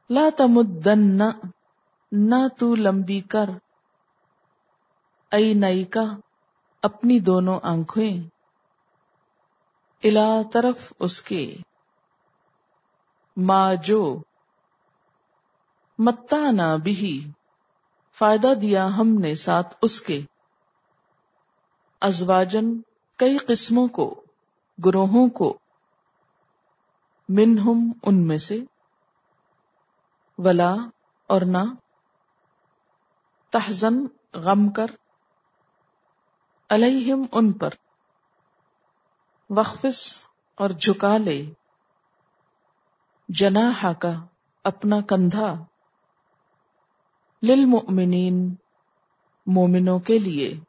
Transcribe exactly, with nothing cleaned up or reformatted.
ला तमुद्दन्ना, ना तू लंबी कर, ऐनैका, अपनी दोनों आंखें, इला तरफ उसके, मा जो, मत्ताना बिही, फायदा दिया हमने साथ उसके, अज़वाजन, कई किस्मों को, गुरोहों को, मिनहुम, उनमें से, वला, और ना, तहज़न, गम कर, अलैहिम, उन पर, वख्फिस, और झुका ले, जनाहा का, अपना कंधा, लिल मुअमिनीन, मोमिनों के लिए।